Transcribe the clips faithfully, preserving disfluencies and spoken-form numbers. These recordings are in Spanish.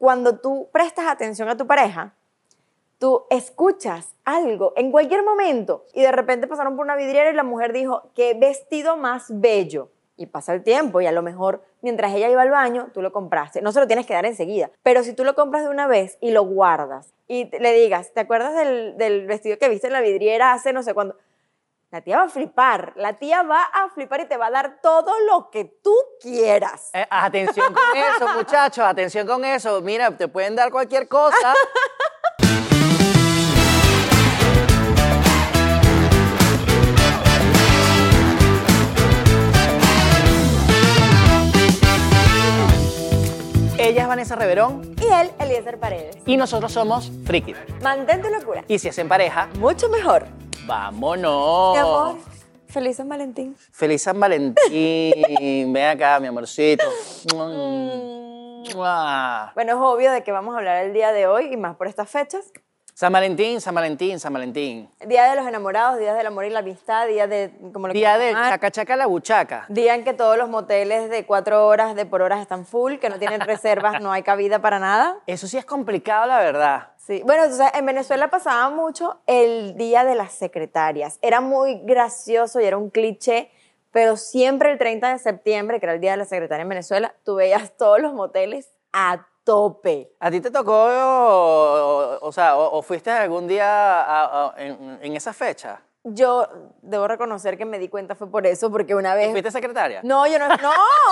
cuando tú prestas atención a tu pareja, tú escuchas algo en cualquier momento y de repente pasaron por una vidriera y la mujer dijo, qué vestido más bello. Y pasa el tiempo y a lo mejor mientras ella iba al baño, tú lo compraste. No se lo tienes que dar enseguida, pero si tú lo compras de una vez y lo guardas y le digas, ¿te acuerdas del, del vestido que viste en la vidriera hace no sé cuándo? La tía va a flipar, la tía va a flipar y te va a dar todo lo que tú quieras. Eh, atención con eso, muchachos, atención con eso. Mira, te pueden dar cualquier cosa. Ella es Vanessa Reverón. Y él, Eliezer Paredes. Y nosotros somos Friki. Mantén tu locura. Y si es en pareja, mucho mejor. ¡vámonos! Mi amor, feliz San Valentín. Feliz San Valentín. Ven acá, mi amorcito. Mm. Mua. Bueno, es obvio de que vamos a hablar el día de hoy y más por estas fechas. San Valentín, San Valentín, San Valentín. Día de los enamorados, día del amor y la amistad, día de... Como lo Día del llamar. chaca chaca la buchaca. Día en que todos los moteles de cuatro horas de por horas están full, que no tienen reservas, no hay cabida para nada. Eso sí es complicado, la verdad. Sí. Bueno, entonces en Venezuela pasaba mucho el día de las secretarias. Era muy gracioso y era un cliché, pero siempre el treinta de septiembre, que era el día de la secretaria en Venezuela, tú veías todos los moteles a tope. ¿A ti te tocó, o, o sea, o, o fuiste algún día a, a, en, en esa fecha? Yo debo reconocer que me di cuenta fue por eso, porque una vez... ¿Fuiste secretaria? No, yo no... ¡No!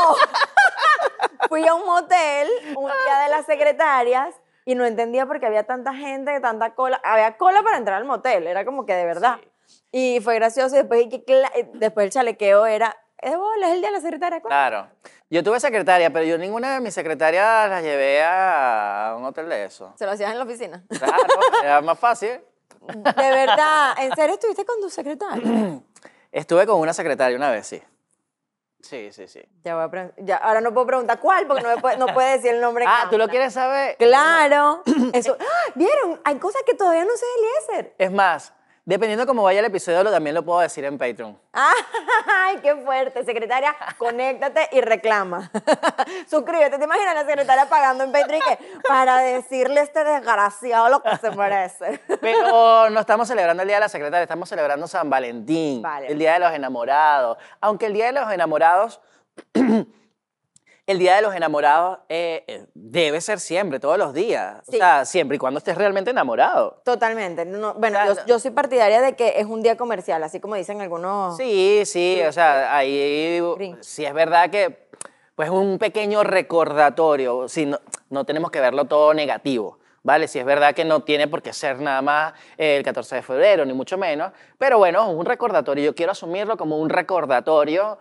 Fui a un motel un día de las secretarias y no entendía por qué había tanta gente, tanta cola. Había cola para entrar al motel, era como que de verdad. Sí. Y fue gracioso y después, y que, después el chalequeo era... Es bola, es el día de la secretaria. ¿Cuál? Claro. Yo tuve secretaria, pero yo ninguna de mis secretarias las llevé a un hotel de eso. ¿Se lo hacías en la oficina? Claro, era más fácil. De verdad, ¿en serio estuviste con tu secretaria? Estuve con una secretaria una vez, sí. Sí, sí, sí. Ya voy a ya, ahora no puedo preguntar cuál, porque no, me puede, no puede decir el nombre. Ah, ¿tú lo quieres saber? Claro. Eso. ¿Vieron? Hay cosas que todavía no sé de Eliezer. Es más, dependiendo cómo vaya el episodio, lo, también lo puedo decir en Patreon. ¡Ay, qué fuerte! Secretaria, conéctate y reclama. Suscríbete. ¿Te imaginas la secretaria pagando en Patreon que para decirle a este desgraciado lo que se merece? Pero no estamos celebrando el Día de la Secretaria, estamos celebrando San Valentín, vale. El Día de los Enamorados. Aunque el Día de los Enamorados... El Día de los Enamorados eh, debe ser siempre, todos los días. Sí. O sea, siempre y cuando estés realmente enamorado. Totalmente. No, bueno, o sea, yo, yo soy partidaria de que es un día comercial, así como dicen algunos... Sí, sí, o sea, ahí sí es verdad que pues un pequeño recordatorio, sí, no, no tenemos que verlo todo negativo, ¿vale? Sí es verdad que no tiene por qué ser nada más el catorce de febrero, ni mucho menos, pero bueno, un recordatorio, yo quiero asumirlo como un recordatorio.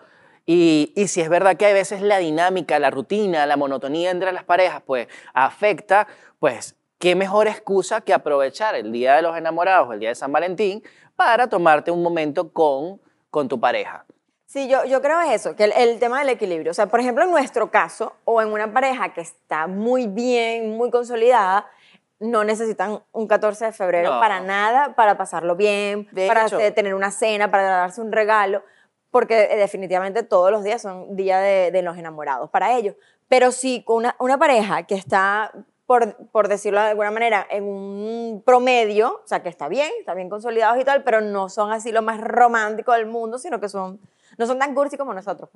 Y, y si es verdad que a veces la dinámica, la rutina, la monotonía entre las parejas, pues, afecta, pues, qué mejor excusa que aprovechar el Día de los Enamorados, el Día de San Valentín, para tomarte un momento con, con tu pareja. Sí, yo, yo creo eso, que el, el tema del equilibrio. O sea, por ejemplo, en nuestro caso, o en una pareja que está muy bien, muy consolidada, no necesitan un catorce de febrero no. para nada, para pasarlo bien, de para hecho, tener una cena, para darse un regalo. Porque definitivamente todos los días son días de, de los enamorados para ellos. Pero sí, con una, una pareja que está, por, por decirlo de alguna manera, en un promedio, o sea, que está bien, está bien consolidados y tal, pero no son así lo más romántico del mundo, sino que son, no son tan cursi como nosotros.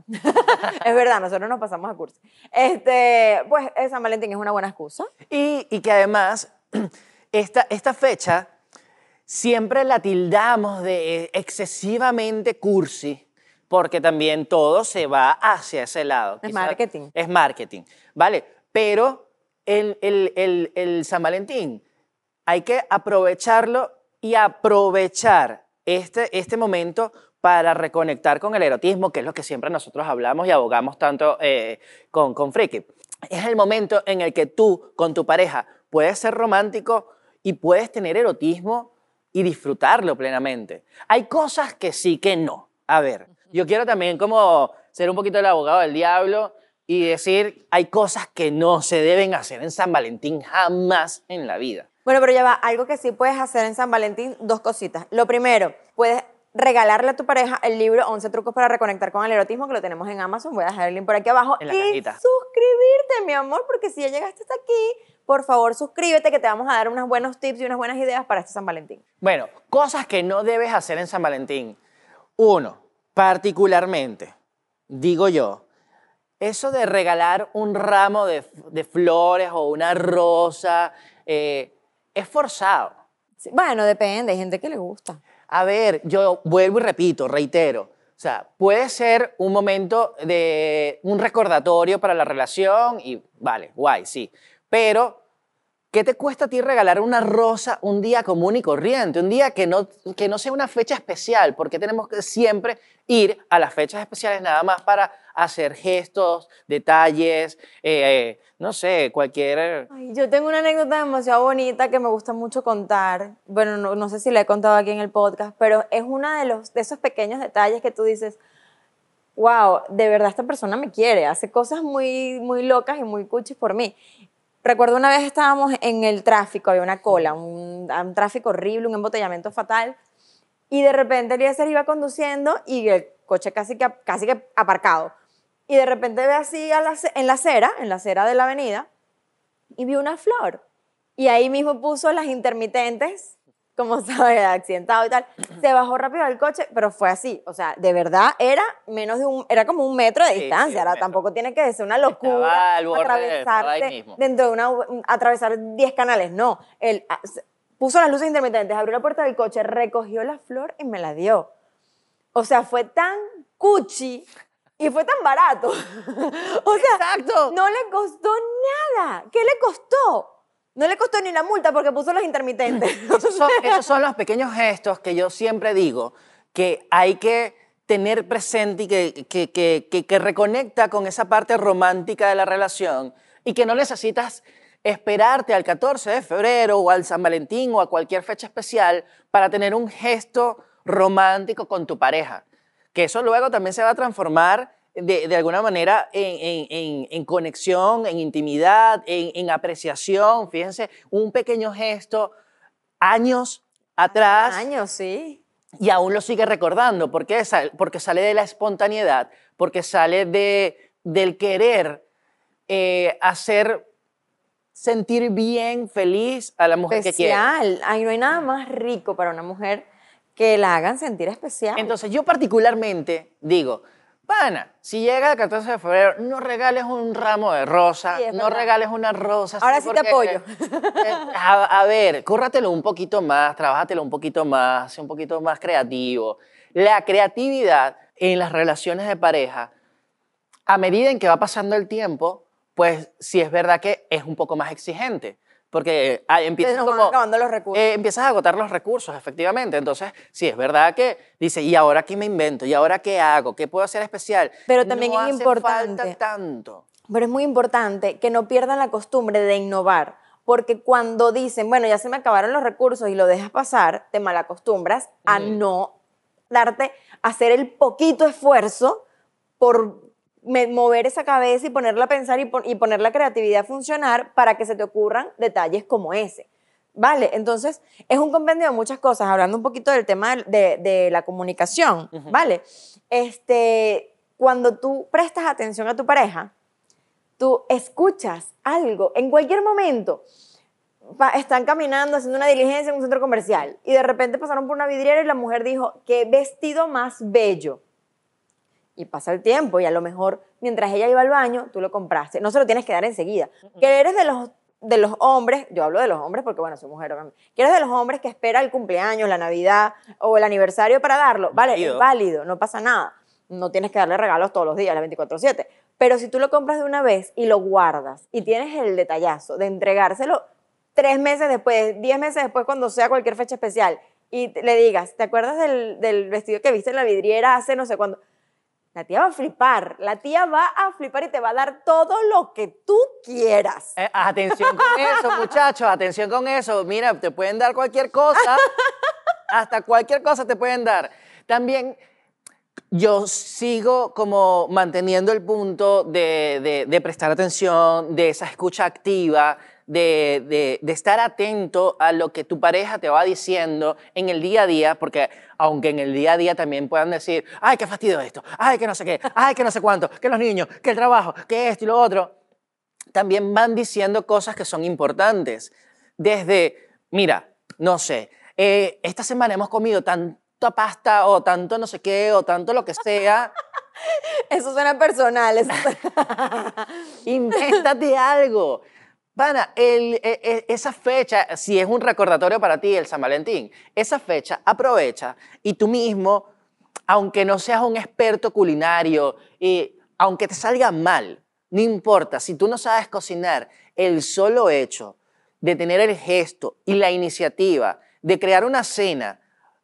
Es verdad, nosotros nos pasamos a cursi. Este, pues San Valentín es una buena excusa. Y, y que además, esta, esta fecha siempre la tildamos de excesivamente cursi, porque también todo se va hacia ese lado. Es Quizá marketing. Es marketing, ¿vale? Pero el, el, el, el San Valentín hay que aprovecharlo y aprovechar este, este momento para reconectar con el erotismo, que es lo que siempre nosotros hablamos y abogamos tanto eh, con, con Friki. Es el momento en el que tú, con tu pareja, puedes ser romántico y puedes tener erotismo y disfrutarlo plenamente. Hay cosas que sí, que no. A ver, yo quiero también como ser un poquito el abogado del diablo y decir, hay cosas que no se deben hacer en San Valentín jamás en la vida. Bueno, pero ya va, algo que sí puedes hacer en San Valentín, dos cositas. Lo primero, puedes regalarle a tu pareja el libro once trucos para reconectar con el erotismo, que lo tenemos en Amazon, voy a dejar el link por aquí abajo. En la y cajita. Suscribirte, mi amor, porque si ya llegaste hasta aquí, por favor suscríbete que te vamos a dar unos buenos tips y unas buenas ideas para este San Valentín. Bueno, cosas que no debes hacer en San Valentín. Uno, particularmente, digo yo, eso de regalar un ramo de, de flores o una rosa eh, es forzado. Sí, bueno, depende, hay gente que le gusta. A ver, yo vuelvo y repito, reitero. O sea, puede ser un momento de un recordatorio para la relación y vale, guay, sí. Pero, ¿qué te cuesta a ti regalar una rosa un día común y corriente? Un día que no, que no sea una fecha especial, porque tenemos que siempre ir a las fechas especiales nada más para hacer gestos, detalles, eh, no sé, cualquier... Ay, yo tengo una anécdota demasiado bonita que me gusta mucho contar. Bueno, no, no sé si la he contado aquí en el podcast, pero es uno de, los, de esos pequeños detalles que tú dices, wow, de verdad esta persona me quiere, hace cosas muy, muy locas y muy cuchis por mí. Recuerdo una vez estábamos en el tráfico, había una cola, un, un tráfico horrible, un embotellamiento fatal, y de repente Eliezer iba conduciendo y el coche casi que, casi que aparcado. Y de repente ve así a la, en la acera, en la acera de la avenida, y vio una flor. Y ahí mismo puso las intermitentes, como sabe, accidentado y tal. Se bajó rápido del coche, pero fue así. O sea, de verdad era menos de un, era como un metro de Sí, distancia. sí, Ahora, metro. tampoco tiene que ser una locura al borde, estaba ahí atravesarte mismo. dentro de una, atravesar diez canales. No, él a, puso las luces intermitentes, abrió la puerta del coche, recogió la flor y me la dio. O sea, fue tan cuchi y fue tan barato. O sea, Exacto. no le costó nada. ¿Qué le costó? No le costó ni la multa porque puso los intermitentes. Esos son, esos son los pequeños gestos que yo siempre digo que hay que tener presente y que, que, que, que, que reconecta con esa parte romántica de la relación y que no necesitas esperarte al catorce de febrero o al San Valentín o a cualquier fecha especial para tener un gesto romántico con tu pareja. Que eso luego también se va a transformar de, de alguna manera en, en, en, en conexión, en intimidad, en, en apreciación. Fíjense, un pequeño gesto años atrás Años, sí. y aún lo sigue recordando. ¿Por qué? Porque sale de la espontaneidad, porque sale de, del querer eh, hacer sentir bien, feliz a la mujer Especial. que quiere. Ay, no hay nada más rico para una mujer que la hagan sentir especial. Entonces, yo particularmente digo, pana, si llega el catorce de febrero, no regales un ramo de rosas, Sí, es no verdad. regales una rosa. Ahora así sí te porque, apoyo. eh, a, a ver, córratelo un poquito más, trabájatelo un poquito más, sé un poquito más creativo. La creatividad en las relaciones de pareja, a medida en que va pasando el tiempo, pues sí es verdad que es un poco más exigente. Porque ah, empiezas, nos van como, acabando los recursos. eh, empiezas a agotar los recursos, efectivamente. Entonces, sí, es verdad que dice, ¿y ahora qué me invento? ¿Y ahora qué hago? ¿Qué puedo hacer especial? Pero también no es hace importante. falta tanto. Pero es muy importante que no pierdan la costumbre de innovar, porque cuando dicen, bueno, ya se me acabaron los recursos y lo dejas pasar, te malacostumbras a Mm. no darte, a hacer el poquito esfuerzo por me- mover esa cabeza y ponerla a pensar y, pon- y poner la creatividad a funcionar para que se te ocurran detalles como ese. ¿Vale? Entonces, es un compendio de muchas cosas, hablando un poquito del tema de, de- de la comunicación, Ujú. ¿vale? Este, cuando tú prestas atención a tu pareja, tú escuchas algo en cualquier momento. Va- están caminando, haciendo una diligencia en un centro comercial y de repente pasaron por una vidriera y la mujer dijo, qué vestido más bello. Y pasa el tiempo y a lo mejor mientras ella iba al baño, tú lo compraste. No se lo tienes que dar enseguida. Que eres de los, de los hombres, yo hablo de los hombres porque, bueno, soy mujer, obviamente. Que eres de los hombres que espera el cumpleaños, la Navidad o el aniversario para darlo. Vale, Válido. es válido, no pasa nada. No tienes que darle regalos todos los días, las veinticuatro siete. Pero si tú lo compras de una vez y lo guardas y tienes el detallazo de entregárselo tres meses después, diez meses después, cuando sea cualquier fecha especial, y te- le digas, ¿te acuerdas del, del vestido que viste en la vidriera hace no sé cuándo? La tía va a flipar, la tía va a flipar y te va a dar todo lo que tú quieras. Eh, atención con eso, muchachos, atención con eso. Mira, te pueden dar cualquier cosa, hasta cualquier cosa te pueden dar. También yo sigo como manteniendo el punto de, de- de prestar atención, de esa escucha activa, de, de- de estar atento a lo que tu pareja te va diciendo en el día a día, porque aunque en el día a día también puedan decir, ay, qué fastidio esto, ay, que no sé qué, ay, que no sé cuánto, que los niños, que el trabajo, que esto y lo otro, también van diciendo cosas que son importantes. Desde, mira, no sé, eh, esta semana hemos comido tanta pasta o tanto no sé qué o tanto lo que sea. Eso suena personal. Eso suena... Invéntate algo. Pana, el, e, e, esa fecha, si es un recordatorio para ti, el San Valentín, esa fecha aprovecha y tú mismo, aunque no seas un experto culinario, y aunque te salga mal, no importa, si tú no sabes cocinar, el solo hecho de tener el gesto y la iniciativa de crear una cena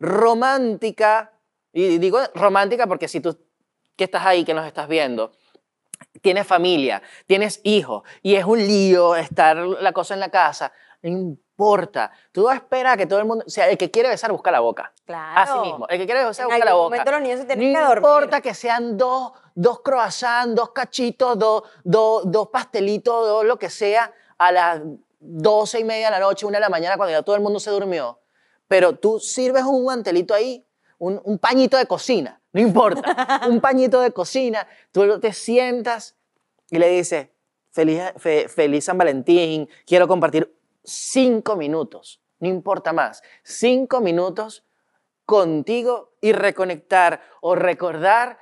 romántica, y digo romántica porque si tú que estás ahí, que nos estás viendo, tienes familia, tienes hijos y es un lío estar la cosa en la casa, no importa. Tú esperas a que todo el mundo, o sea, el que quiere besar busca la boca. Claro. Así mismo, el que quiere besar en busca la algún boca. momento los niños se tienen no que dormir. importa que sean dos, dos croissants, dos cachitos, dos, dos, dos pastelitos, dos lo que sea, a las doce y media de la noche, una de la mañana, cuando ya todo el mundo se durmió. Pero tú sirves un mantelito ahí, un, un pañito de cocina, no importa, un pañito de cocina, tú te sientas y le dices, feliz, fe, feliz San Valentín, quiero compartir cinco minutos, no importa más, cinco minutos contigo y reconectar o recordar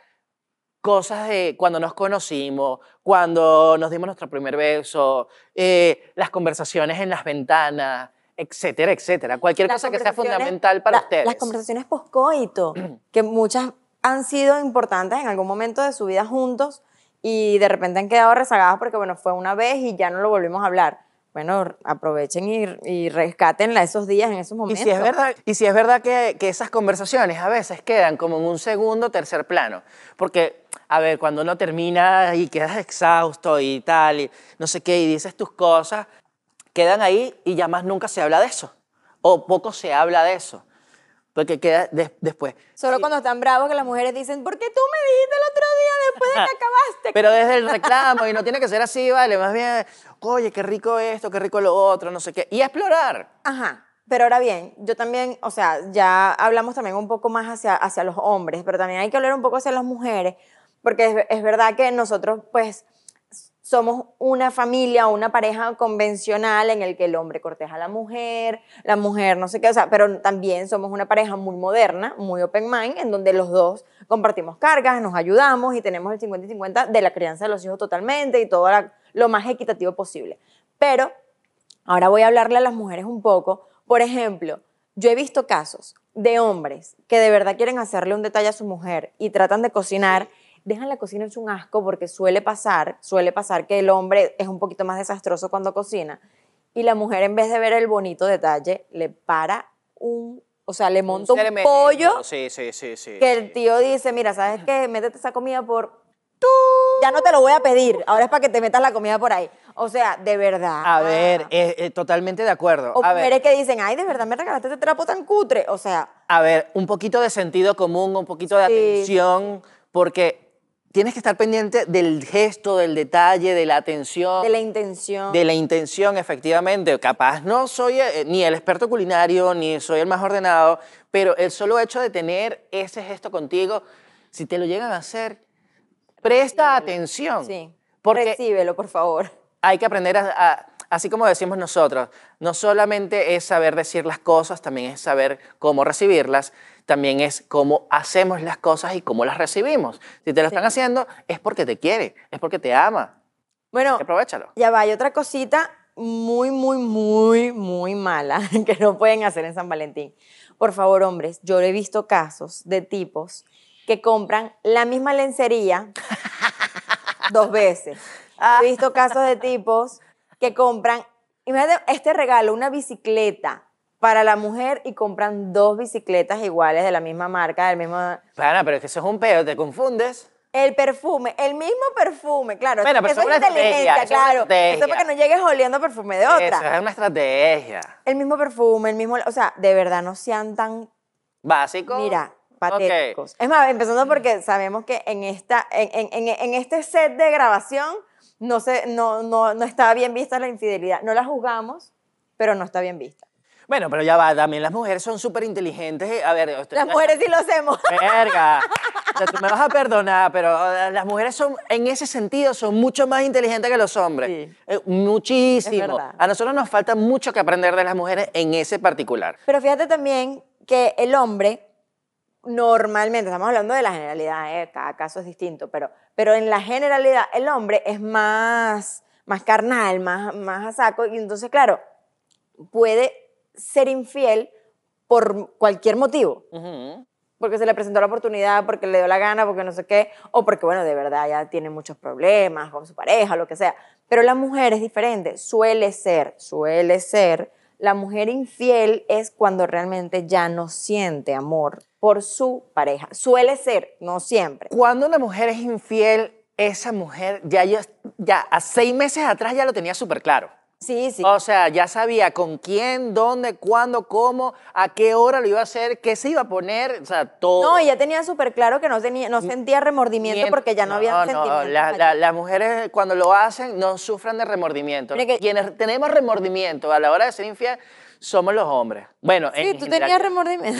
cosas de cuando nos conocimos, cuando nos dimos nuestro primer beso, eh, las conversaciones en las ventanas, etcétera, etcétera. Cualquier Las cosa que sea conversaciones- fundamental para la- ustedes. Las conversaciones poscoito, que muchas han sido importantes en algún momento de su vida juntos y de repente han quedado rezagadas porque, bueno, fue una vez y ya no lo volvimos a hablar. Bueno, aprovechen y, y rescátenla esos días, en esos Y momentos. si es verdad, y si es verdad que, que esas conversaciones a veces quedan como en un segundo, tercer plano. Porque, a ver, cuando uno termina y quedas exhausto y tal, y no sé qué, y dices tus cosas, quedan ahí y ya más nunca se habla de eso. O poco se habla de eso. Porque queda de- después. Solo Sí. cuando están bravos que las mujeres dicen, ¿por qué tú me dijiste el otro día después de que acabaste? Pero desde el reclamo, y no tiene que ser así, vale, más bien, oye, qué rico esto, qué rico lo otro, no sé qué. Y explorar. Ajá, pero ahora bien, yo también, o sea, ya hablamos también un poco más hacia, hacia los hombres, pero también hay que hablar un poco hacia las mujeres, porque es, es verdad que nosotros, pues, somos una familia o una pareja convencional en el que el hombre corteja a la mujer, la mujer no sé qué, o sea, pero también somos una pareja muy moderna, muy open mind, en donde los dos compartimos cargas, nos ayudamos y tenemos el cincuenta y cincuenta de la crianza de los hijos totalmente y todo la- lo más equitativo posible. Pero ahora voy a hablarle a las mujeres un poco. Por ejemplo, yo he visto casos de hombres que de verdad quieren hacerle un detalle a su mujer y tratan de cocinar, dejan la cocina hecho un asco porque suele pasar, suele pasar que el hombre es un poquito más desastroso cuando cocina y la mujer en vez de ver el bonito detalle le para un, o sea, le monta un, elemento. pollo Sí, sí, sí, sí. que el sí. tío dice, mira, ¿sabes qué? Métete esa comida por... Ya no te lo voy a pedir, ahora es para que te metas la comida por ahí. O sea, de verdad. A ver, eh, eh, totalmente de acuerdo. O A ver, mujeres que dicen, ay, de verdad me regalaste este trapo tan cutre. O sea, a ver, un poquito de sentido común, un poquito de Sí. atención, porque tienes que estar pendiente del gesto, del detalle, de la atención. de la intención. De la intención, efectivamente. Capaz no soy eh, ni el experto culinario, ni soy el más ordenado, pero el solo hecho de tener ese gesto contigo, si te lo llegan a hacer, presta atención. Sí. Porque Recíbelo, por favor. hay que aprender a, a- así como decimos nosotros, no solamente es saber decir las cosas, también es saber cómo recibirlas, también es cómo hacemos las cosas y cómo las recibimos. Si te lo están haciendo, es porque te quiere, es porque te ama. Bueno, Aprovechalo. ya va, hay otra cosita muy, muy, muy, muy mala que no pueden hacer en San Valentín. Por favor, hombres, yo he visto casos de tipos que compran la misma lencería dos veces. He visto casos de tipos que compran, imagínate este regalo, una bicicleta para la mujer y compran dos bicicletas iguales de la misma marca, del mismo... Pana, pero es que eso es un pedo, te confundes. El perfume, el mismo perfume, claro. Bueno, pero eso eso es es una inteligencia, estrategia, eso es una claro. estrategia. Eso es para que no llegues oliendo perfume de otra. Eso es una estrategia. El mismo perfume, el mismo... O sea, de verdad, no sean tan, Básico. mira, Ok. patéticos. Es más, empezando porque sabemos que en, esta, en, en, en, en este set de grabación no, se, no, no, no está bien vista la infidelidad. No la juzgamos, pero no está bien vista. Bueno, pero ya va, también las mujeres son súper inteligentes. A ver, estoy- Las mujeres sí lo hacemos. Verga. O sea, tú me vas a perdonar, pero eh, las mujeres son, en ese sentido, son mucho más inteligentes que los hombres. Sí. Eh, muchísimo. Es verdad. A nosotros nos falta mucho que aprender de las mujeres en ese particular. Pero fíjate también que el hombre, normalmente, estamos hablando de la generalidad, ¿eh? Cada caso es distinto, pero, pero en la generalidad el hombre es más, más carnal, más, más a saco, y entonces, claro, puede ser infiel por cualquier motivo. Ujú. Porque se le presentó la oportunidad, porque le dio la gana, porque no sé qué, o porque, bueno, de verdad ya tiene muchos problemas con su pareja, lo que sea. Pero la mujer es diferente, suele ser, suele ser, la mujer infiel es cuando realmente ya no siente amor por su pareja. Suele ser, no siempre. Cuando una mujer es infiel, esa mujer ya, yo, ya a seis meses atrás ya lo tenía súper claro. Sí, sí. O sea, ya sabía con quién, dónde, cuándo, cómo, a qué hora lo iba a hacer, qué se iba a poner, o sea, todo. No, ella tenía súper claro que no, tenía, no sentía remordimiento Mien- porque ya no, había no, sentimientos. la- allí. la- las mujeres cuando lo hacen no sufren de remordimiento. Mira que- Quienes tenemos remordimiento a la hora de ser infiel somos los hombres. Bueno, Sí, en tú general, tenías remordimiento.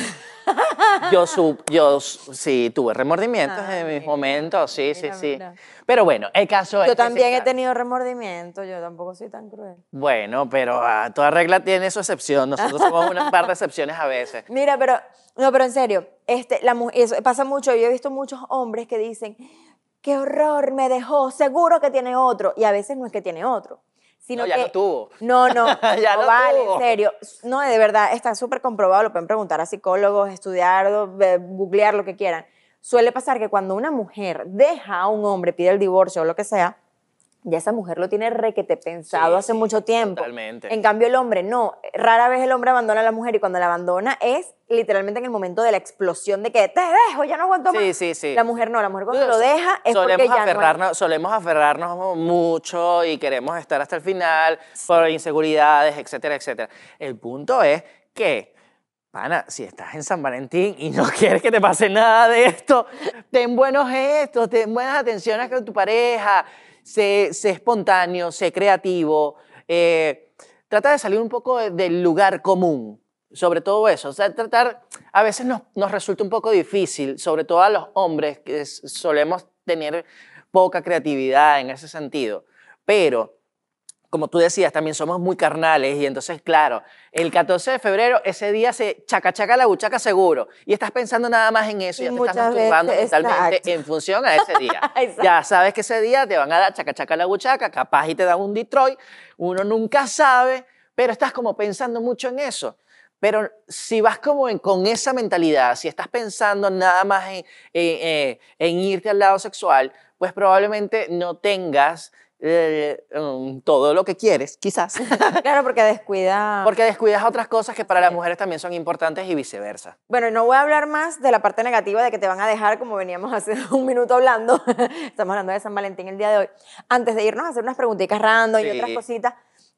Yo, su- yo su- sí tuve remordimientos Ah, en mis mira, momentos, sí, sí, mira, sí. mira. Pero bueno, el caso es Yo que sí, también he claro. tenido remordimiento, yo tampoco soy tan cruel. Bueno, pero ah, toda regla tiene su excepción. Nosotros somos una par de excepciones a veces. Mira, pero, no, pero en serio, este, la, mu- eso pasa mucho. Yo he visto muchos hombres que dicen, qué horror, me dejó, seguro que tiene otro. Y a veces no es que tiene otro, sino No, ya que... lo tuvo. No, no, Ya no lo vale, tuvo. en serio. No, de verdad, está súper comprobado, lo pueden preguntar a psicólogos, estudiar, eh, googlear, lo que quieran. Suele pasar que cuando una mujer deja a un hombre, pide el divorcio o lo que sea, ya esa mujer lo tiene requete pensado Sí, hace sí, mucho tiempo. totalmente. En cambio, el hombre no. Rara vez el hombre abandona a la mujer y cuando la abandona es literalmente en el momento de la explosión de que te dejo, ya no aguanto más. Sí, sí, sí. La mujer no, la mujer cuando No, lo deja es solemos porque ya aferrarnos, no solemos aferrarnos mucho y queremos estar hasta el final por inseguridades, etcétera, etcétera. El punto es que, pana, si estás en San Valentín y no quieres que te pase nada de esto, ten buenos gestos, ten buenas atenciones con tu pareja, sé, sé espontáneo, sé creativo, eh, trata de salir un poco de- del lugar común. Sobre todo eso, o sea, tratar, a veces nos, nos resulta un poco difícil, sobre todo a los hombres que s- solemos tener poca creatividad en ese sentido, pero como tú decías, también somos muy carnales y entonces, claro, el catorce de febrero, ese día se chaca chaca la buchaca seguro y estás pensando nada más en eso y Y ya te estás muchas masturbando veces, mentalmente exacto. en función a ese día. Exacto. Ya sabes que ese día te van a dar chaca chaca la buchaca, capaz y te dan un Detroit, uno nunca sabe, pero estás como pensando mucho en eso. Pero si vas como en- con esa mentalidad, si estás pensando nada más en, en, eh, en irte al lado sexual, pues probablemente no tengas eh, um, todo lo que quieres, quizás, Claro, porque descuida. porque descuidas otras cosas que para las mujeres también son importantes y viceversa. Bueno, no voy a hablar más de la parte negativa de que te van a dejar, como veníamos hace un minuto hablando. Estamos hablando de San Valentín el día de hoy. Antes de irnos a hacer unas preguntitas random y Sí. otras cositas,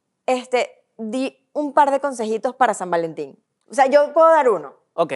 este, di un par de consejitos para San Valentín. O sea, yo puedo dar uno. Ok.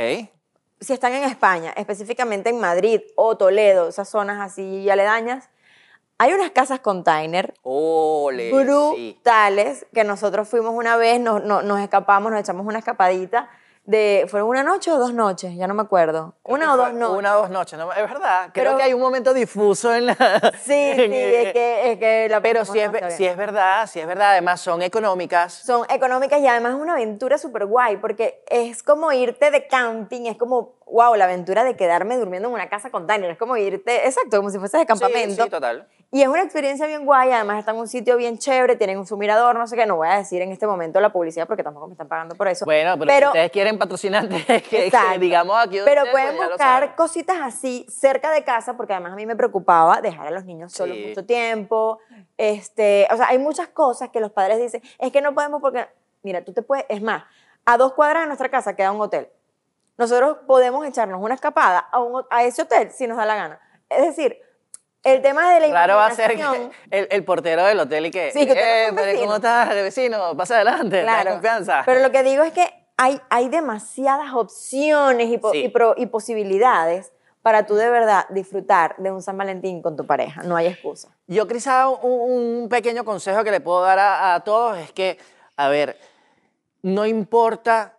Si están en España, específicamente en Madrid o Toledo, esas zonas así aledañas, hay unas casas container Ole, sí. brutales que nosotros fuimos una vez, nos, nos, nos escapamos, nos echamos una escapadita de, ¿fueron una noche o dos noches? Ya no me acuerdo. Creo Una que o fue dos noches. Una o dos noches, ¿no? Es verdad. Creo Pero- que hay un momento difuso en la... Sí, sí, en- es que, es que la Pero pasamos sí es, ve- demasiado sí bien. es verdad, sí es verdad. Además son económicas. Son económicas y además es una aventura súper guay porque es como irte de camping, es como, wow, la aventura de quedarme durmiendo en una casa container, es como irte, exacto, como si fueses de campamento. Sí, sí, total. Y es una experiencia bien guay, además está en un sitio bien chévere, tienen su mirador, no sé qué, no voy a decir en este momento la publicidad porque tampoco me están pagando por eso. Bueno, pero, si ustedes quieren patrocinantes, que, que Exacto. digamos aquí donde Pero ustedes, pueden pues ya lo buscar saben. cositas así cerca de casa, porque además a mí me preocupaba dejar a los niños solos Sí. mucho tiempo. Este, o sea, hay muchas cosas que los padres dicen, es que no podemos porque, mira, tú te puedes, es más, a dos cuadras de nuestra casa queda un hotel. Nosotros podemos echarnos una escapada a, un, a ese hotel si nos da la gana. Es decir, el tema de la Claro va a ser que imaginación- el, el portero del hotel y que, Sí, que tú eres eh, un pero vecino". ¿cómo estás, vecino? Pasa adelante, ten confianza. Pero lo que digo es que hay, hay demasiadas opciones y, po- Sí. y, pro- y posibilidades para tú de verdad disfrutar de un San Valentín con tu pareja. No hay excusa. Yo quizá un, un pequeño consejo que le puedo dar a, a todos es que, a ver, no importa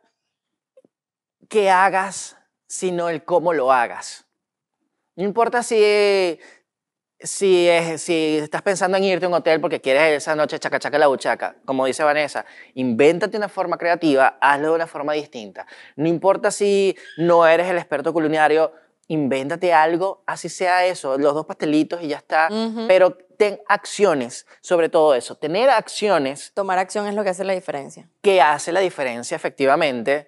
qué hagas, sino el cómo lo hagas. No importa si, si, es, si estás pensando en irte a un hotel porque quieres esa noche chaca chaca la buchaca, como dice Vanessa, invéntate una forma creativa, hazlo de una forma distinta. No importa si no eres el experto culinario, invéntate algo, así sea eso, los dos pastelitos y ya está, uh-huh. Pero ten acciones, sobre todo eso, tener acciones. Tomar acción es lo que hace la diferencia. Que hace la diferencia, efectivamente.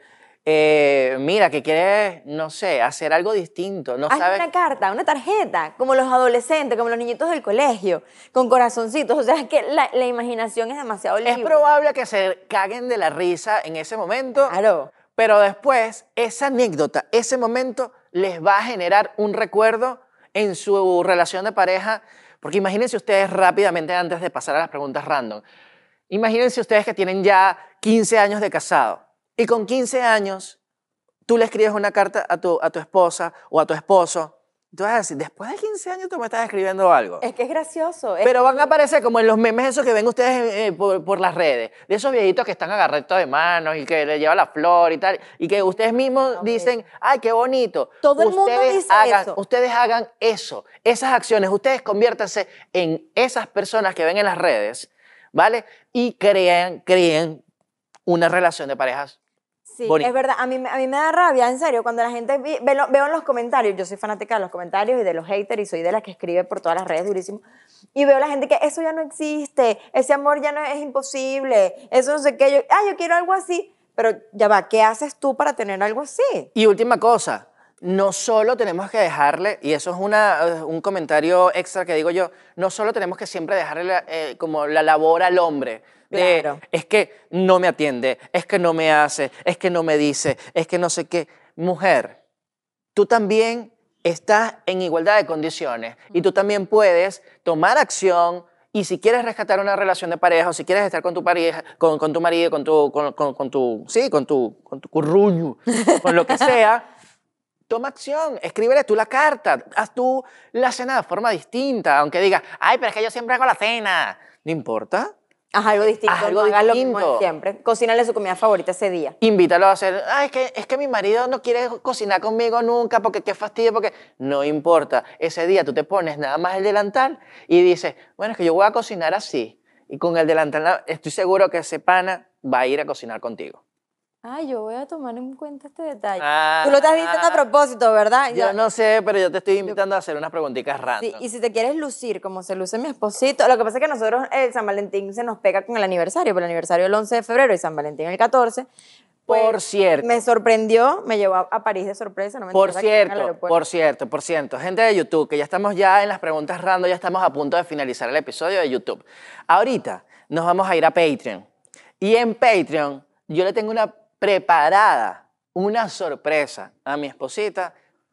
Eh, mira, que quieres, no sé, hacer algo distinto. No Haz sabes... una carta, una tarjeta, como los adolescentes, como los niñitos del colegio, con corazoncitos. O sea, es que la, la imaginación es demasiado libre. Es probable que se caguen de la risa en ese momento. Claro. Pero después, esa anécdota, ese momento, les va a generar un recuerdo en su relación de pareja. Porque imagínense ustedes rápidamente, antes de pasar a las preguntas random, imagínense ustedes que tienen ya quince años de casado. Y con quince años, tú le escribes una carta a tu, a tu esposa o a tu esposo. Tú vas a decir, después de quince años tú me estás escribiendo algo. Es que es gracioso. Es Pero van a aparecer como en los memes esos que ven ustedes eh, por, por las redes. De esos viejitos que están agarrados de manos y que le lleva la flor y tal. Y que ustedes mismos okay. dicen, ay, qué bonito. Todo el ustedes mundo dice hagan, eso. Ustedes hagan eso, esas acciones. Ustedes conviértanse en esas personas que ven en las redes, ¿vale? Y creen, creen una relación de parejas. Sí, bonita. Es verdad. A mí, a mí me da rabia, en serio, cuando la gente ve, ve, veo en los comentarios, yo soy fanática de los comentarios y de los haters y soy de las que escribe por todas las redes durísimo, y veo a la gente que eso ya no existe, ese amor ya no es imposible, eso no sé qué, yo, ah, yo quiero algo así, pero ya va, ¿qué haces tú para tener algo así? Y última cosa, no solo tenemos que dejarle, y eso es una, un comentario extra que digo yo, no solo tenemos que siempre dejarle la, eh, como la labor al hombre, de, claro. Es que no me atiende, es que no me hace, es que no me dice, es que no sé qué. Mujer, tú también estás en igualdad de condiciones y tú también puedes tomar acción y si quieres rescatar una relación de pareja o si quieres estar con tu pareja, con, con tu marido, con tu, con, con, con tu, sí, con tu, con tu curruño, con lo que sea, toma acción, escríbele tú la carta, haz tú la cena de forma distinta, aunque digas, ay, pero es que yo siempre hago la cena, no importa. Haz algo distinto, Haz algo no hagas distinto. lo mismo siempre. Cocínale su comida favorita ese día. Invítalo a hacer, ay, es que, es que mi marido no quiere cocinar conmigo nunca porque qué fastidio, porque no importa. Ese día tú te pones nada más el delantal y dices, bueno, es que yo voy a cocinar así. Y con el delantal estoy seguro que ese pana va a ir a cocinar contigo. Ay, yo voy a tomar en cuenta este detalle. Ah, Tú lo estás diciendo a propósito, ¿verdad? Yo ya. no sé, pero yo te estoy invitando a hacer unas preguntitas random. Sí, y si te quieres lucir como se luce mi esposito, lo que pasa es que nosotros el San Valentín se nos pega con el aniversario, pero el aniversario el once de febrero y San Valentín el catorce. Pues, por cierto. Me sorprendió, me llevó a, a París de sorpresa. No me por cierto, por cierto, por cierto. Gente de YouTube, que ya estamos ya en las preguntas random, ya estamos a punto de finalizar el episodio de YouTube. Ahorita nos vamos a ir a Patreon. Y en Patreon yo le tengo una preparada una sorpresa a mi esposita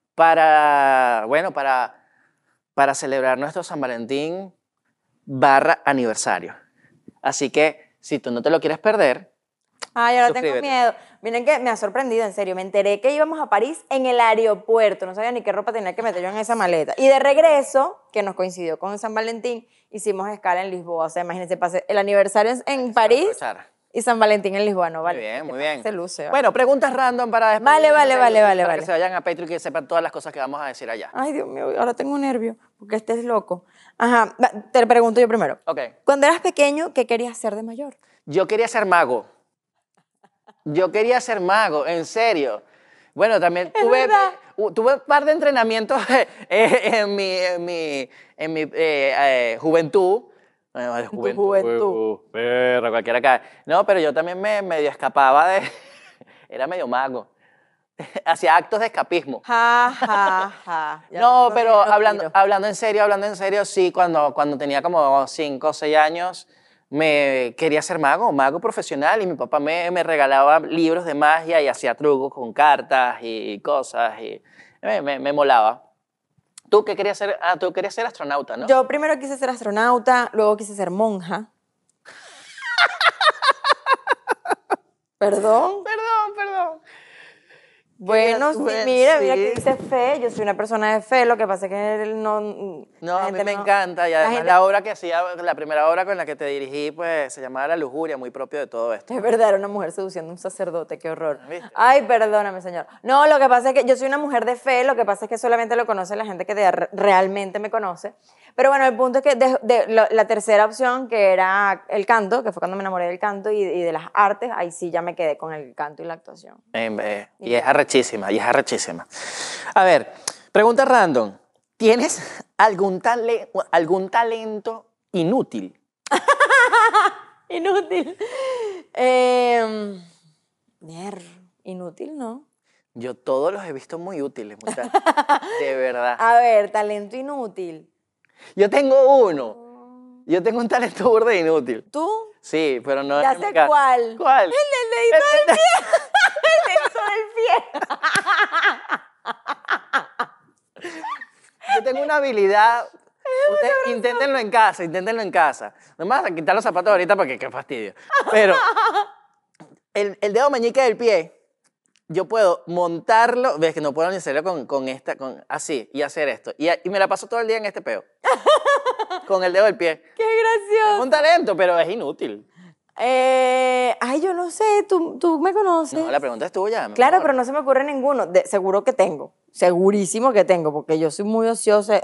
para, bueno, para, para celebrar nuestro San Valentín barra aniversario. Así que, si tú no te lo quieres perder, ay, ahora tengo miedo. Miren que me ha sorprendido, en serio. Me enteré que íbamos a París en el aeropuerto. No sabía ni qué ropa tenía que meter yo en esa maleta. Y de regreso, que nos coincidió con San Valentín, hicimos escala en Lisboa. O sea, imagínense, pasé el aniversario en París y San Valentín en Lisboa. No, vale. Muy bien, muy bien. Se luce. ¿Vale? Bueno, preguntas random para después. Vale, vale, vale, vale. Para vale. que se vayan a Patreon y que sepan todas las cosas que vamos a decir allá. Ay, Dios mío, ahora tengo un nervio, porque este es loco. Ajá, te pregunto yo primero. Ok. Cuando eras pequeño, ¿qué querías ser de mayor? Yo quería ser mago. Yo quería ser mago, en serio. Bueno, también tuve, tuve un par de entrenamientos en mi, en mi, en mi eh, eh, juventud. Bueno, de juventud. juventud. Perra, cualquiera acá. No, pero yo también me medio escapaba de... Era medio mago. Hacía actos de escapismo. Ja, ja, ja. No, pero hablando, hablando en serio, hablando en serio, sí, cuando, cuando tenía como cinco o seis años, me quería ser mago, mago profesional, y mi papá me, me regalaba libros de magia y hacía trucos con cartas y cosas, y me, me, me molaba. ¿Tú qué querías ser? Ah, tú querías ser astronauta, ¿no? Yo primero quise ser astronauta, luego quise ser monja. ¿Perdón? Perdón, perdón. Bueno, sí, Bueno, mira, mira sí. que dice fe, yo soy una persona de fe, lo que pasa es que él no... No, la a mí gente me no- encanta. Y la además gente- la obra que hacía, la primera obra con la que te dirigí, pues se llamaba La Lujuria, muy propio de todo esto. Es verdad, era una mujer seduciendo a un sacerdote, qué horror. ¿Viste? Ay, perdóname, señor. No, lo que pasa es que yo soy una mujer de fe, lo que pasa es que solamente lo conoce la gente que de- realmente me conoce. Pero bueno, el punto es que de, de- lo- la tercera opción, que era el canto, que fue cuando me enamoré del canto y, y de las artes, ahí sí ya me quedé con el canto y la actuación. En vez- y es arrechísima, y es arrechísima. A ver, pregunta random. ¿Tienes algún, tale- algún talento inútil? Inútil. Eh, mier, inútil, ¿no? Yo todos los he visto muy útiles, muchachos. De verdad. A ver, talento inútil. Yo tengo uno. Yo tengo un talento burda inútil. ¿Tú? Sí, pero no Ya es en mi sé caso. cuál. ¿Cuál? El del dedito del pie. El dedito del pie. Yo tengo una habilidad. Ustedes inténtenlo en casa, inténtenlo en casa. No me vas a quitar los zapatos ahorita porque qué fastidio. Pero el, el dedo meñique del pie, yo puedo montarlo, ves que no puedo ni hacerlo con, con esta, con, así, y hacer esto. Y, y me la paso todo el día en este peo. Con el dedo del pie. Qué Es gracioso. un talento, pero es inútil. Eh, ay, yo no sé, tú, tú me conoces. No, la pregunta es tuya. mi Claro, amor. pero no se me ocurre ninguno. De- seguro que tengo. Segurísimo que tengo, porque yo soy muy ociosa.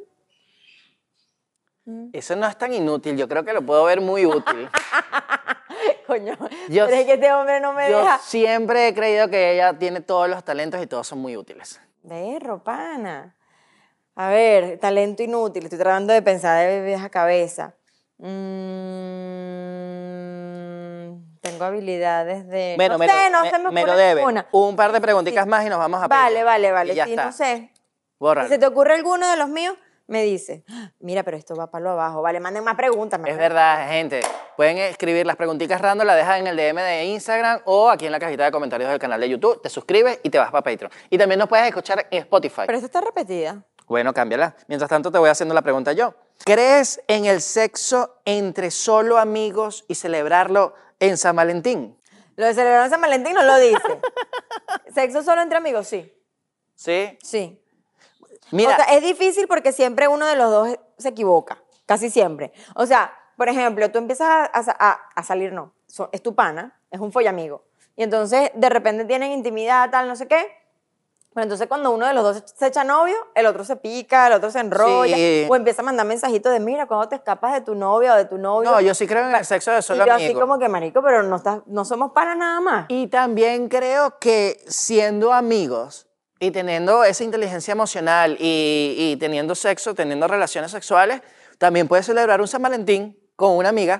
Mm. Eso no es tan inútil, yo creo que lo puedo ver muy útil. Coño, Yo- pero es que este hombre no me Yo deja. siempre he creído que ella tiene todos los talentos y todos son muy útiles. Berro, pana. A ver, talento inútil. Estoy tratando de pensar de vieja cabeza. Mm, tengo habilidades de... Bueno, no me, sé, lo, no me- se me me ocurre lo debe. ninguna. Un par de preguntitas más y nos vamos a Vale, Patreon. vale, vale. Y ya Sí, está. no sé. Bórralo. Si se te ocurre alguno de los míos, me dice, mira, pero esto va para lo abajo. Vale, manden más preguntas. más Es preguntas. verdad, gente. Pueden escribir las preguntitas random, la dejas en el D M de Instagram o aquí en la cajita de comentarios del canal de YouTube. Te suscribes y te vas para Patreon. Y también nos puedes escuchar en Spotify. Pero esta está repetida. Bueno, cámbiala. Mientras tanto, te voy haciendo la pregunta yo. ¿Crees en el sexo entre solo amigos y celebrarlo en San Valentín? Lo de celebrar en San Valentín no lo dice. ¿Sexo solo entre amigos? Sí. Sí. Sí. Mira, O sea, es difícil porque siempre uno de los dos se equivoca, casi siempre. O sea, por ejemplo, tú empiezas a, a- a salir, no, so- es tu pana, es un follamigo, y entonces de repente tienen intimidad, tal, no sé qué, pero entonces cuando uno de los dos se echa novio, el otro se pica, el otro se enrolla, Sí. o empieza a mandar mensajitos de, mira, cuando te escapas de tu novia o de tu novio. no, yo sí creo en el sexo de y solo yo amigos. así como que, marico, pero no, estás, no somos panas nada más. Y también creo que siendo amigos y teniendo esa inteligencia emocional y, y teniendo sexo, teniendo relaciones sexuales, también puedes celebrar un San Valentín con una amiga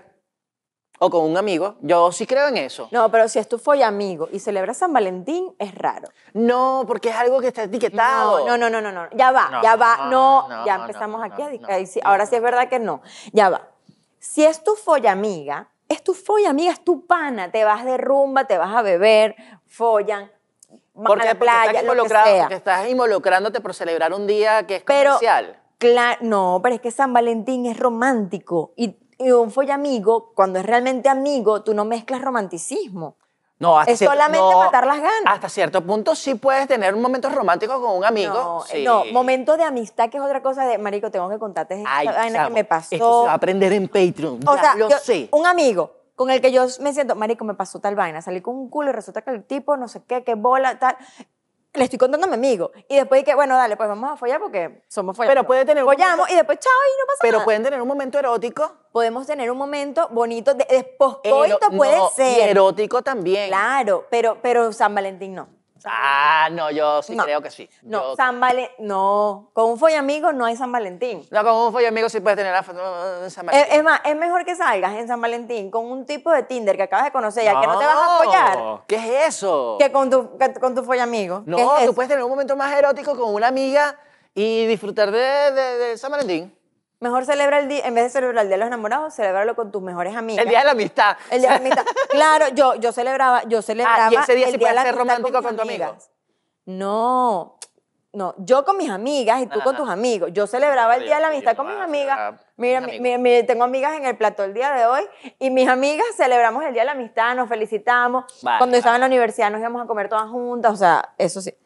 o con un amigo. Yo sí creo en eso. No, pero si es tu follamigo y celebras San Valentín, es raro. No, porque es algo que está etiquetado. No, no, no, no, no, ya va, No, ya va, no, no, ya no, empezamos no, aquí. a di- no, ahí sí, no, ahora sí es verdad que no, ya va. Si es tu follamiga, es tu follamiga, es tu pana, te vas de rumba, te vas a beber, follan, van Porque, a la porque estás playa, lo que involucrado, sea. porque estás involucrándote por celebrar un día que es Pero, comercial. cla- no, pero es que San Valentín es romántico y, y un follamigo, cuando es realmente amigo, tú no mezclas romanticismo. No, hasta Es cierto- solamente no, matar las ganas. Hasta cierto punto sí puedes tener un momento romántico con un amigo. No, sí. no, momento de amistad, que es otra cosa de, marico, tengo que contarte esta Ay, vaina chamo, que me pasó. Esto se va a aprender en Patreon. O ya sea, lo yo- sé. un amigo con el que yo me siento, marico, me pasó tal vaina, salí con un culo y resulta que el tipo, no sé qué, qué bola, tal. Le estoy contando a mi amigo. Y después que, bueno, dale, pues vamos a follar porque somos follados. Pero puede tener un Follamos momento- y después, chao, y no pasa Pero nada. pueden tener un momento erótico. Podemos tener un momento bonito, de, de poscoito ero- puede no, ser. Y erótico también. Claro, pero, pero San Valentín no. Ah, no, yo sí No. creo que sí. No, Yo- San Valentín, no. Con un follamigo no hay San Valentín. No, con un follo amigo sí puedes tener la foto de San Es, Valentín. es más, es mejor que salgas en San Valentín con un tipo de Tinder que acabas de conocer y al que no te vas a follar ¿Qué es eso? que con tu, que con tu follamigo. ¿Qué No, es tú eso? puedes tener un momento más erótico con una amiga y disfrutar de, de- de San Valentín. Mejor celebra el día, en vez de celebrar el Día de los Enamorados, celebrarlo con tus mejores amigas. El día de la amistad. El día de la amistad. Claro, yo, yo celebraba, yo celebraba Ah, y ese día el sí de puedes la ser amistad romántico mis con tu amigo. amigas. No, No, yo con mis amigas y tú con tus amigos. Yo celebraba el Día de la Amistad con mis amigas. Mira, mi, mi, mi, tengo amigas en el plató el día de hoy y mis amigas celebramos el Día de la Amistad, nos felicitamos. Vale, Cuando vale. estaba en la universidad nos íbamos a comer todas juntas, o sea, eso sí.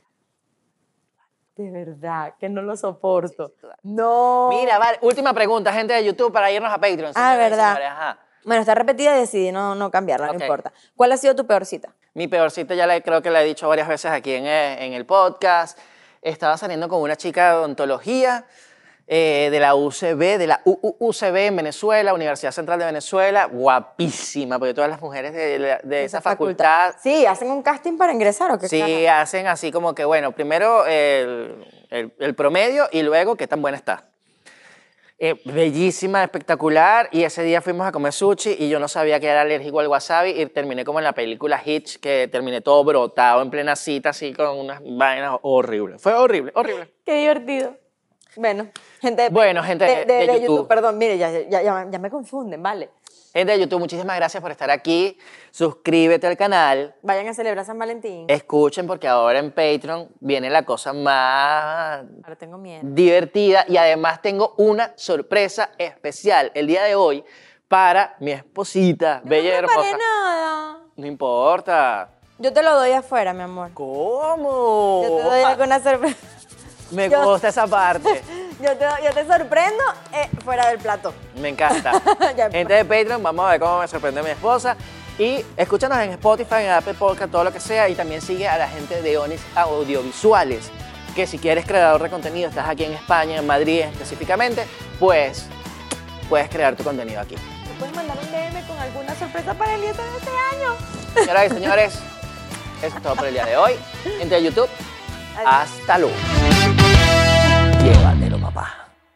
De verdad, que no lo soporto. No. Mira, vale, última pregunta, gente de YouTube, para irnos a Patreon. Ah, verdad. Ajá. Bueno, está repetida y decidí no, no cambiarla, okay. No importa. ¿Cuál ha sido tu peor cita? Mi peor cita ya la, creo que la he dicho varias veces aquí en, en el podcast. Estaba saliendo con una chica de odontología eh, de la U C B, de la U U C B en Venezuela, Universidad Central de Venezuela, guapísima, porque todas las mujeres de, de, de esa, esa facultad, facultad... Sí, ¿hacen un casting para ingresar o qué? Sí, cara? Hacen así como que, bueno, primero el, el, el promedio y luego qué tan buena está. Eh, bellísima, espectacular, y ese día fuimos a comer sushi y yo no sabía que era alérgico al wasabi y terminé como en la película Hitch, que terminé todo brotado en plena cita, así con unas vainas horribles. Fue horrible, horrible. Qué divertido. Bueno, gente, bueno, gente de, de, de, de, de YouTube. YouTube. Perdón, mire, ya, ya, ya, ya me confunden, vale. Gente de YouTube, muchísimas gracias por estar aquí. Suscríbete al canal. Vayan a celebrar San Valentín. Escuchen, porque ahora en Patreon viene la cosa más ahora tengo miedo. divertida. Y además tengo una sorpresa especial el día de hoy para mi esposita, no bella y hermosa. No preparé nada. No importa. Yo te lo doy afuera, mi amor. ¿Cómo? Yo te doy alguna sorpresa. Me yo, gusta esa parte. yo, te, yo te sorprendo eh, fuera del plato. Me encanta. Gente de Patreon, vamos a ver cómo me sorprende mi esposa. Y escúchanos en Spotify, en Apple Podcast, todo lo que sea. Y también sigue a la gente de Onyx Audiovisuales. Que si quieres creador de contenido, estás aquí en España, en Madrid específicamente, pues puedes crear tu contenido aquí. ¿Me puedes mandar un D M con alguna sorpresa para el día de este año? Señoras y señores, eso es todo por el día de hoy. Gente de YouTube, adiós. Hasta luego. Llévatelo, papá.